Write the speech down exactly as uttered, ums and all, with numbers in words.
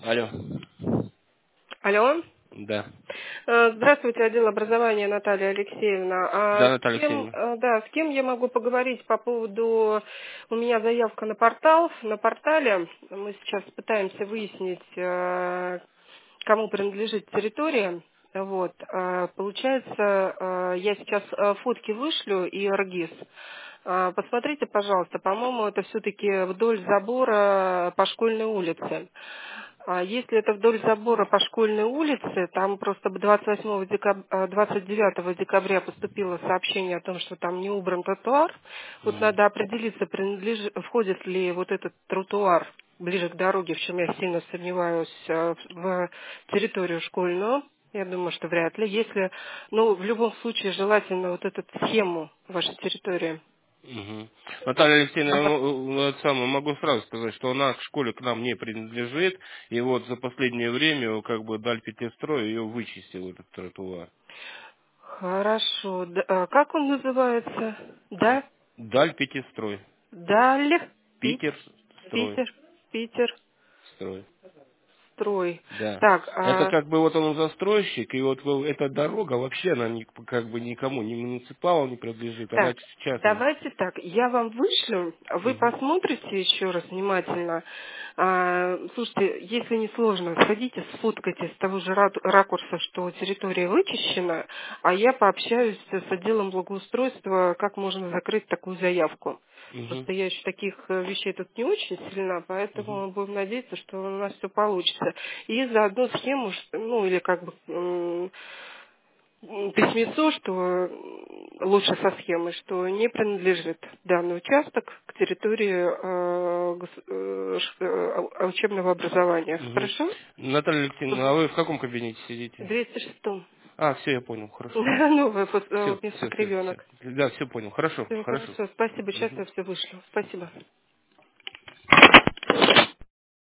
Алло. Алло. Да. Э, Здравствуйте, отдел образования Наталья Алексеевна. А Да, с Наталья кем, Алексеевна. э, да, с кем я могу поговорить по поводу... У меня заявка на портал. На портале мы сейчас пытаемся выяснить, э, кому принадлежит территория. Вот. э, Получается, э, я сейчас э, фотки вышлю и РГИС. Э, Посмотрите, пожалуйста, по-моему, это все-таки вдоль забора по школьной улице. А если это вдоль забора по школьной улице, там просто двадцать восьмого декабря, двадцать девятого декабря поступило сообщение о том, что там не убран тротуар. Вот Мгм. надо определиться, принадлежит, входит ли вот этот тротуар ближе к дороге, в чем я сильно сомневаюсь, э, в территорию школьную. Я думаю, что вряд ли. Если, ну, в любом случае, желательно вот эту схему вашей территории. Мгм. Наталья Алексеевна, ну, ну, это самое, могу сразу сказать, что она к школе к нам не принадлежит, и вот за последнее время как бы Даль Пятистрой ее вычистил, этот тротуар. Хорошо. Д- а как он называется? Да? Даль Пятистрой. Даль. Пить. Питер строй. Питер. Питер. Строй. Строй. Да. Так, Это а, как бы вот он застройщик, и вот вы- эта дорога вообще она ни- как бы никому, ни муниципалу не принадлежит, она так, частная. давайте так, я вам вышлю, вы Мгм. посмотрите еще раз внимательно. А, слушайте, если не сложно, сходите, сфоткайте с того же ра- ракурса, что территория вычищена, а я пообщаюсь с отделом благоустройства, как можно закрыть такую заявку. Мгм. Просто я еще таких э, вещей тут не очень сильна, Мгм. поэтому будем надеяться, что у нас все получится. И заодно схему, что- ну или как бы м, м, письмецо, что м, лучше со схемой, что не принадлежит данный участок к территории э, гос- э, ш- э, учебного образования. Мгм. Хорошо? Наталья Алексеевна, а Мгм. вы в каком кабинете сидите? двести шесть. А, все, я понял, хорошо. Новое пос- э, Все, вместо все, все, все. кривенок. Да, все понял. Хорошо, Все хорошо. хорошо. Спасибо. Сейчас Мгм. я все вышлю. Спасибо.